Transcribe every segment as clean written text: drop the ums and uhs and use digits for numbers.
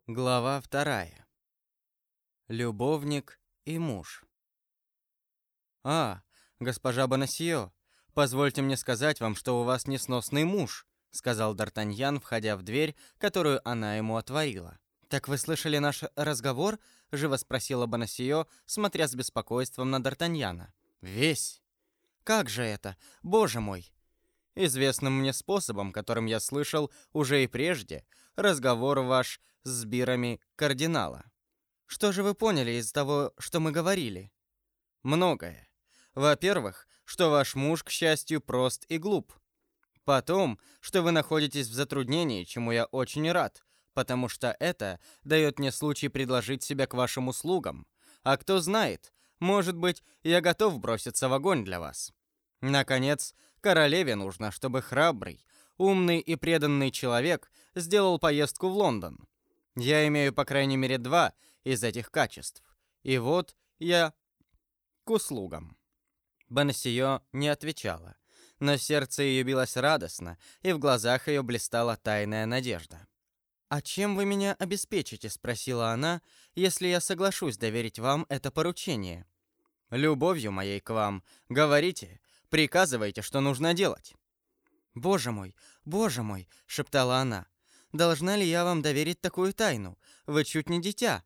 Глава 2. Любовник и муж. «А, госпожа Бонасье, позвольте мне сказать вам, что у вас несносный муж», сказал Д'Артаньян, входя в дверь, которую она ему отворила. «Так вы слышали наш разговор?» живо спросила Бонасье, смотря с беспокойством на Д'Артаньяна. «Весь». «Как же это? Боже мой!» «Известным мне способом, которым я слышал уже и прежде, разговор ваш с бирами кардинала». «Что же вы поняли из того, что мы говорили?» «Многое. Во-первых, что ваш муж, к счастью, прост и глуп. Потом, что вы находитесь в затруднении, чему я очень рад, потому что это дает мне случай предложить себя к вашим услугам. А кто знает, может быть, я готов броситься в огонь для вас. Наконец, королеве нужно, чтобы храбрый, умный и преданный человек сделал поездку в Лондон. Я имею, по крайней мере, 2 из этих качеств. И вот я к услугам». Бонасье не отвечала, но сердце ее билось радостно, и в глазах ее блистала тайная надежда. «А чем вы меня обеспечите?» — спросила она, «если я соглашусь доверить вам это поручение?» «Любовью моей к вам. Говорите, приказывайте, что нужно делать». Боже мой!» — шептала она. «Должна ли я вам доверить такую тайну? Вы чуть не дитя».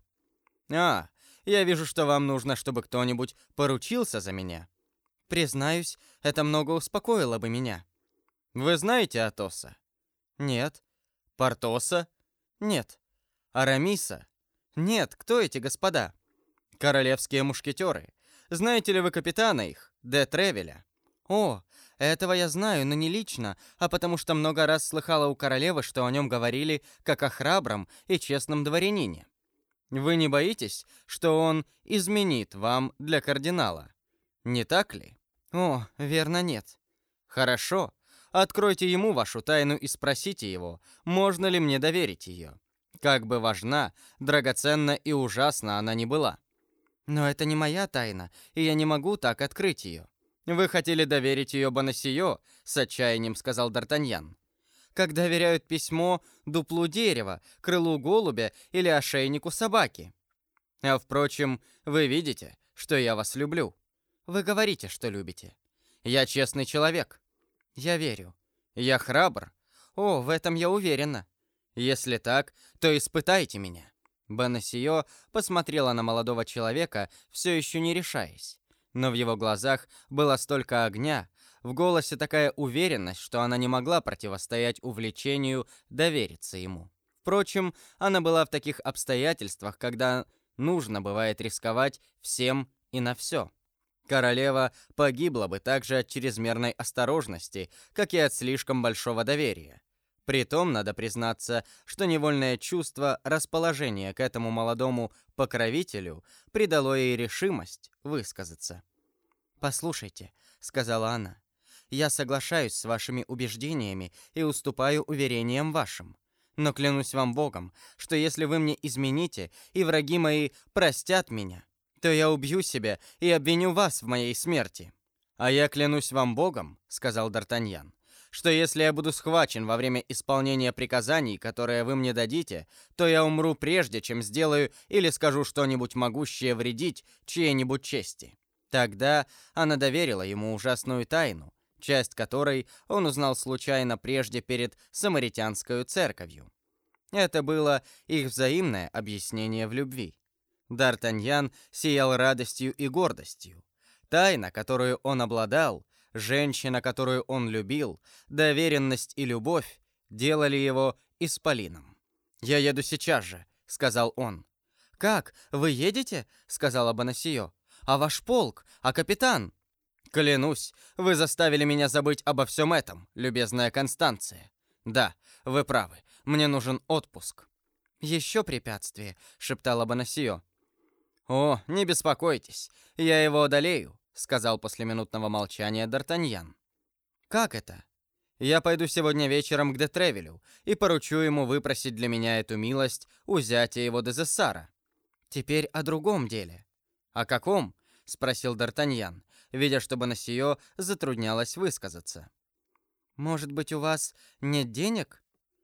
«А, я вижу, что вам нужно, чтобы кто-нибудь поручился за меня». «Признаюсь, это много успокоило бы меня». «Вы знаете Атоса?» «Нет». «Портоса?» «Нет». «Арамиса?» «Нет, кто эти господа?» «Королевские мушкетеры. Знаете ли вы капитана их, де Тревеля?» «О, этого я знаю, но не лично, а потому что много раз слыхала у королевы, что о нем говорили как о храбром и честном дворянине». «Вы не боитесь, что он изменит вам для кардинала? Не так ли?» «О, верно, нет». «Хорошо. Откройте ему вашу тайну и спросите его, можно ли мне доверить ее. Как бы важна, драгоценна и ужасна она ни была». «Но это не моя тайна, и я не могу так открыть ее». «Вы хотели доверить ее Бонасье?» — с отчаянием сказал Д'Артаньян. «Как доверяют письмо дуплу дерева, крылу голубя или ошейнику собаки». «А впрочем, вы видите, что я вас люблю». «Вы говорите, что любите». «Я честный человек». «Я верю». «Я храбр». «О, в этом я уверена». «Если так, то испытайте меня». Бонасье посмотрела на молодого человека, все еще не решаясь. Но в его глазах было столько огня, в голосе такая уверенность, что она не могла противостоять увлечению довериться ему. Впрочем, она была в таких обстоятельствах, когда нужно бывает рисковать всем и на все. Королева погибла бы также от чрезмерной осторожности, как и от слишком большого доверия. Притом, надо признаться, что невольное чувство расположения к этому молодому покровителю придало ей решимость высказаться. «Послушайте», — сказала она, — «я соглашаюсь с вашими убеждениями и уступаю уверениям вашим. Но клянусь вам Богом, что если вы мне измените, и враги мои простят меня, то я убью себя и обвиню вас в моей смерти». «А я клянусь вам Богом», — сказал Д'Артаньян, «что если я буду схвачен во время исполнения приказаний, которые вы мне дадите, то я умру прежде, чем сделаю или скажу что-нибудь могущее вредить чьей-нибудь чести». Тогда она доверила ему ужасную тайну, часть которой он узнал случайно прежде перед самаритянской церковью. Это было их взаимное объяснение в любви. Д'Артаньян сиял радостью и гордостью. Тайна, которую он обладал, женщина, которую он любил, доверенность и любовь делали его исполином. «Я еду сейчас же», — сказал он. «Как? Вы едете?» — сказала Бонасье. «А ваш полк? А капитан?» «Клянусь, вы заставили меня забыть обо всем этом, любезная Констанция. Да, вы правы, мне нужен отпуск». «Еще препятствие», — шептала Бонасье. «О, не беспокойтесь, я его одолею», — сказал после минутного молчания Д'Артаньян. «Как это?» «Я пойду сегодня вечером к де Тревилю и поручу ему выпросить для меня эту милость у зятя его Дезессара». «Теперь о другом деле». «О каком?» — спросил Д'Артаньян, видя, что Бонасье затруднялась высказаться. «Может быть, у вас нет денег?»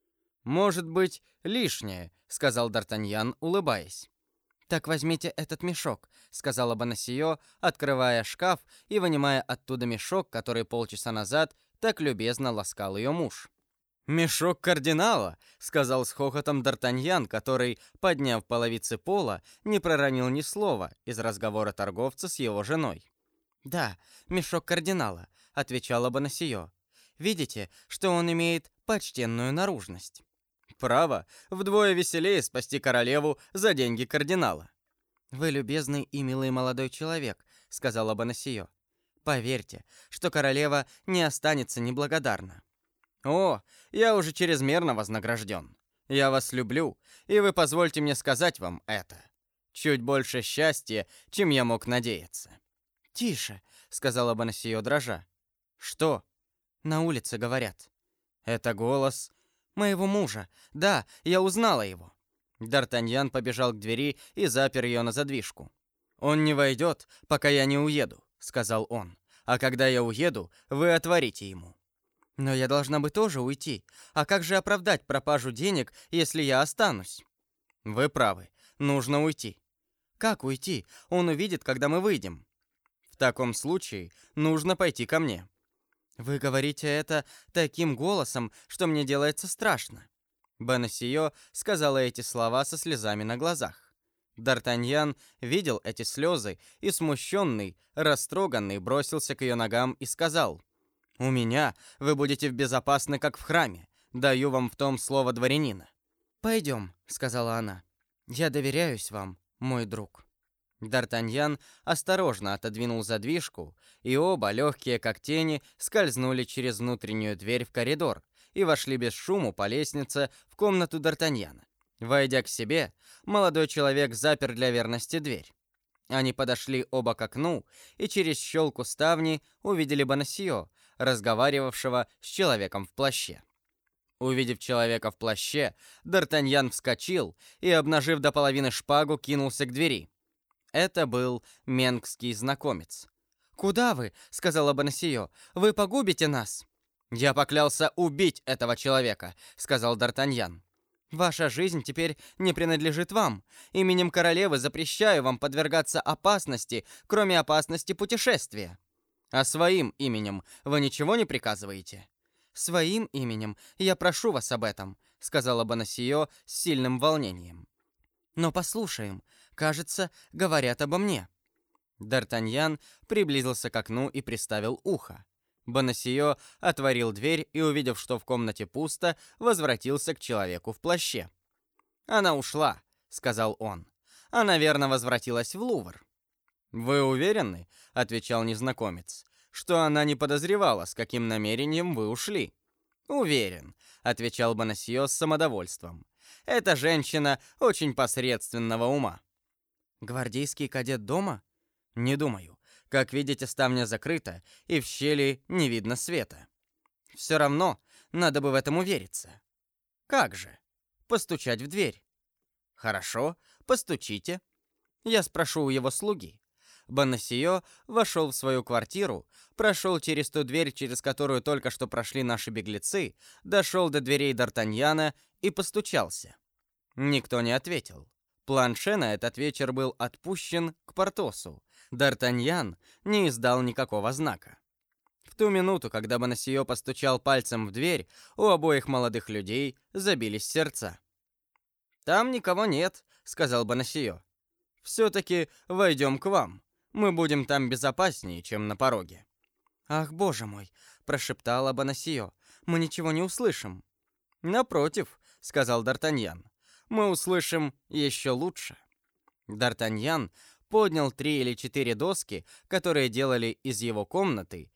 «Может быть, лишнее», — сказал Д'Артаньян, улыбаясь. «Так возьмите этот мешок», — сказала Бонасье, открывая шкаф и вынимая оттуда мешок, который полчаса назад так любезно ласкал ее муж. «Мешок кардинала», — сказал с хохотом Д'Артаньян, который, подняв половицы пола, не проронил ни слова из разговора торговца с его женой. «Да, мешок кардинала», — отвечала Бонасье. «Видите, что он имеет почтенную наружность». «Право, вдвое веселее спасти королеву за деньги кардинала». «Вы любезный и милый молодой человек», — сказала Бонасье. «Поверьте, что королева не останется неблагодарна». «О, я уже чрезмерно вознагражден. Я вас люблю, и вы позвольте мне сказать вам это. Чуть больше счастья, чем я мог надеяться». «Тише», — сказала Бонасье, дрожа. «Что?» «На улице говорят». «Это голос...» «Моего мужа. Да, я узнала его». Д'Артаньян побежал к двери и запер ее на задвижку. «Он не войдет, пока я не уеду», — сказал он. «А когда я уеду, вы отворите ему». «Но я должна бы тоже уйти. А как же оправдать пропажу денег, если я останусь?» «Вы правы. Нужно уйти». «Как уйти? Он увидит, когда мы выйдем». «В таком случае нужно пойти ко мне». «Вы говорите это таким голосом, что мне делается страшно». Бонасье сказала эти слова со слезами на глазах. Д'Артаньян видел эти слезы и, смущенный, растроганный, бросился к ее ногам и сказал: «У меня вы будете безопасны, как в храме. Даю вам в том слово дворянина». «Пойдем», — сказала она. «Я доверяюсь вам, мой друг». Д'Артаньян осторожно отодвинул задвижку, и оба, легкие как тени, скользнули через внутреннюю дверь в коридор и вошли без шуму по лестнице в комнату Д'Артаньяна. Войдя к себе, молодой человек запер для верности дверь. Они подошли оба к окну и через щелку ставни увидели Бонасье, разговаривавшего с человеком в плаще. Увидев человека в плаще, Д'Артаньян вскочил и, обнажив до половины шпагу, кинулся к двери. Это был менгский знакомец. «Куда вы?» — сказала Бонасье. «Вы погубите нас!» «Я поклялся убить этого человека», — сказал Д'Артаньян. «Ваша жизнь теперь не принадлежит вам. Именем королевы запрещаю вам подвергаться опасности, кроме опасности путешествия». «А своим именем вы ничего не приказываете?» «Своим именем я прошу вас об этом», — сказала Бонасье с сильным волнением. «Но послушаем. Кажется, говорят обо мне». Д'Артаньян приблизился к окну и приставил ухо. Бонасье отворил дверь и, увидев, что в комнате пусто, возвратился к человеку в плаще. «Она ушла», — сказал он. «Она, верно, возвратилась в Лувр». «Вы уверены?» — отвечал незнакомец, «что она не подозревала, с каким намерением вы ушли». «Уверен», — отвечал Бонасье с самодовольством. «Эта женщина очень посредственного ума». «Гвардейский кадет дома?» «Не думаю. Как видите, ставня закрыта, и в щели не видно света». «Все равно, надо бы в этом увериться». «Как же?» «Постучать в дверь». «Хорошо, постучите». «Я спрошу у его слуги». Бонасье вошел в свою квартиру, прошел через ту дверь, через которую только что прошли наши беглецы, дошел до дверей Д'Артаньяна и постучался. Никто не ответил. Планше на этот вечер был отпущен к Портосу. Д'Артаньян не издал никакого знака. В ту минуту, когда Бонасье постучал пальцем в дверь, у обоих молодых людей забились сердца. «Там никого нет», — сказал Бонасье. «Все-таки войдем к вам. Мы будем там безопаснее, чем на пороге». «Ах, боже мой!» — прошептала Бонасье. «Мы ничего не услышим». «Напротив», — сказал Д'Артаньян, — «мы услышим еще лучше». Д'Артаньян поднял 3 или 4 доски, которые делали из его комнаты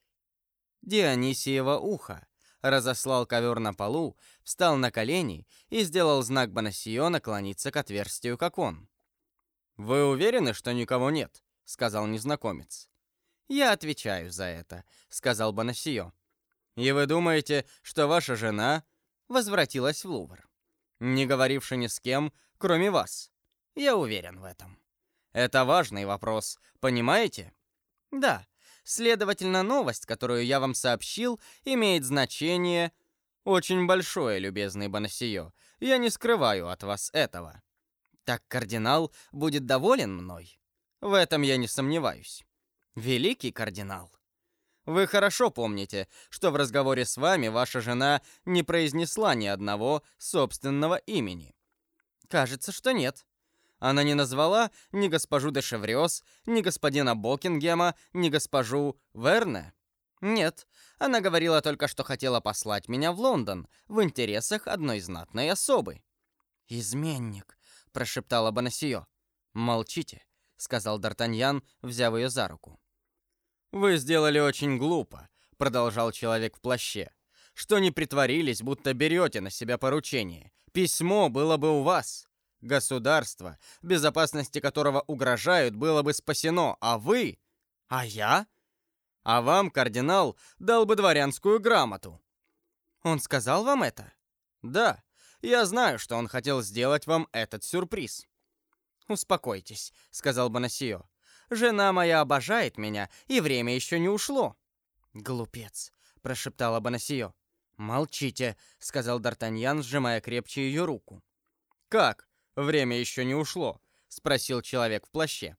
Дионисиево ухо, разослал ковер на полу, встал на колени и сделал знак Бонасье наклониться к отверстию, как он. «Вы уверены, что никого нет?» — сказал незнакомец. «Я отвечаю за это», — сказал Бонасье. «И вы думаете, что ваша жена возвратилась в Лувр, не говоривши ни с кем, кроме вас?» «Я уверен в этом». «Это важный вопрос, понимаете?» «Да. Следовательно, новость, которую я вам сообщил, имеет значение Очень большое, любезный Бонасье. Я не скрываю от вас этого. Так кардинал будет доволен мной? В этом я не сомневаюсь. Великий кардинал. Вы хорошо помните, что в разговоре с вами ваша жена не произнесла ни одного собственного имени. Кажется, что нет. Она не назвала ни госпожу де Шеврёс, ни господина Бокингема, ни госпожу Верне. Нет, она говорила только, что хотела послать меня в Лондон в интересах одной знатной особы. «Изменник», — прошептала Бонасье. «Молчите», — сказал Д'Артаньян, взяв ее за руку. «Вы сделали очень глупо», — продолжал человек в плаще, «что не притворились, будто берете на себя поручение. Письмо было бы у вас. Государство, безопасности которого угрожают, было бы спасено, а вы... А я? А вам кардинал дал бы дворянскую грамоту». «Он сказал вам это?» «Да, я знаю, что он хотел сделать вам этот сюрприз». «Успокойтесь», — сказал Бонасье. «Жена моя обожает меня, и время еще не ушло». «Глупец», — прошептала Бонасье. «Молчите», — сказал Д'Артаньян, сжимая крепче ее руку. «Как? Время еще не ушло?» — спросил человек в плаще.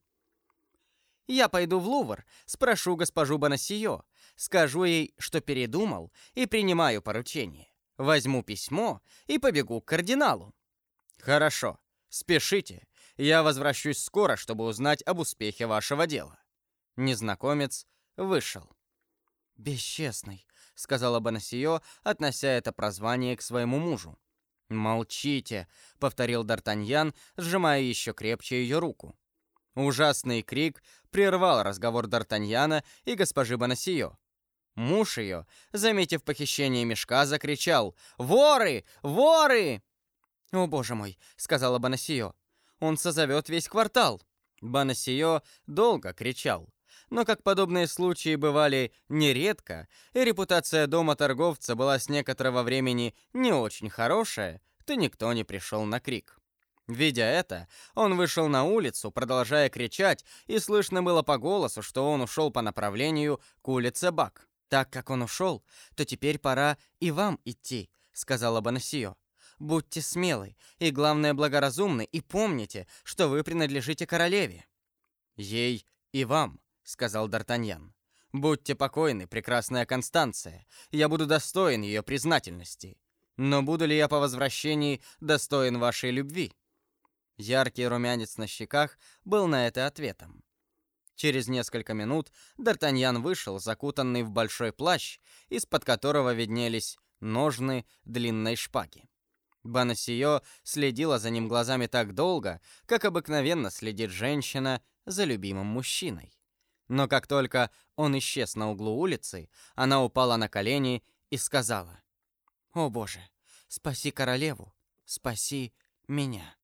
«Я пойду в Лувр, спрошу госпожу Бонасье, скажу ей, что передумал, и принимаю поручение. Возьму письмо и побегу к кардиналу». «Хорошо, спешите. Я возвращусь скоро, чтобы узнать об успехе вашего дела». Незнакомец вышел. «Бесчестный», — сказала Бонасье, относя это прозвание к своему мужу. «Молчите», — повторил Д'Артаньян, сжимая еще крепче ее руку. Ужасный крик прервал разговор Д'Артаньяна и госпожи Бонасье. Муж ее, заметив похищение мешка, закричал: «Воры! Воры!» «О, боже мой», — сказала Бонасье, — «он созовет весь квартал». Бонасье долго кричал. Но как подобные случаи бывали нередко, и репутация дома торговца была с некоторого времени не очень хорошая, то никто не пришел на крик. Видя это, он вышел на улицу, продолжая кричать, и слышно было по голосу, что он ушел по направлению к улице Бак. «Так как он ушел, то теперь пора и вам идти», — сказала Бонасье. «Будьте смелы и, главное, благоразумны, и помните, что вы принадлежите королеве». «Ей и вам», — сказал Д'Артаньян. «Будьте покойны, прекрасная Констанция, я буду достоин ее признательности. Но буду ли я по возвращении достоин вашей любви?» Яркий румянец на щеках был на это ответом. Через несколько минут Д'Артаньян вышел, закутанный в большой плащ, из-под которого виднелись ножны длинной шпаги. Бонасье следила за ним глазами так долго, как обыкновенно следит женщина за любимым мужчиной. Но как только он исчез на углу улицы, она упала на колени и сказала: «О, Боже, спаси королеву, спаси меня».